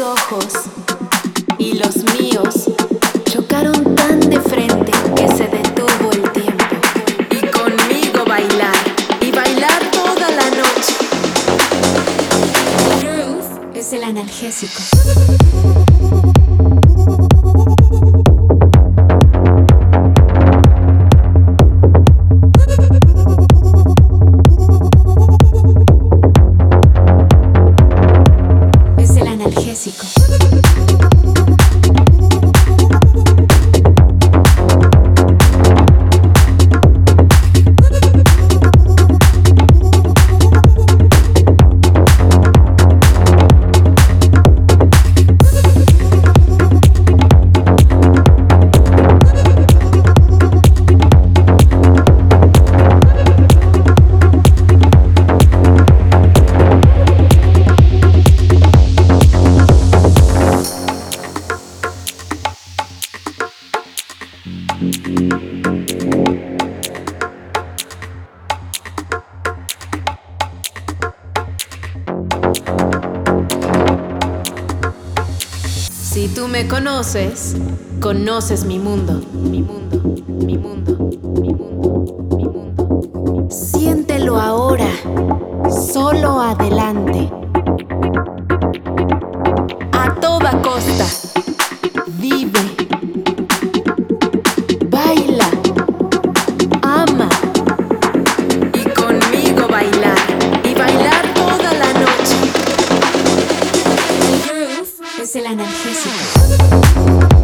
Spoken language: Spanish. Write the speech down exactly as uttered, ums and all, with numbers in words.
ojos y los míos chocaron tan de frente que se detuvo el tiempo. Y conmigo bailar, y bailar toda la noche. Groove es el analgésico. Si tú me conoces, conoces mi mundo, mi mundo, mi mundo, mi mundo, mi mundo. Siéntelo ahora, solo adelante. A toda costa, vive, baila, ama. Y conmigo bailar, y bailar toda la noche. El groove es el analgésico.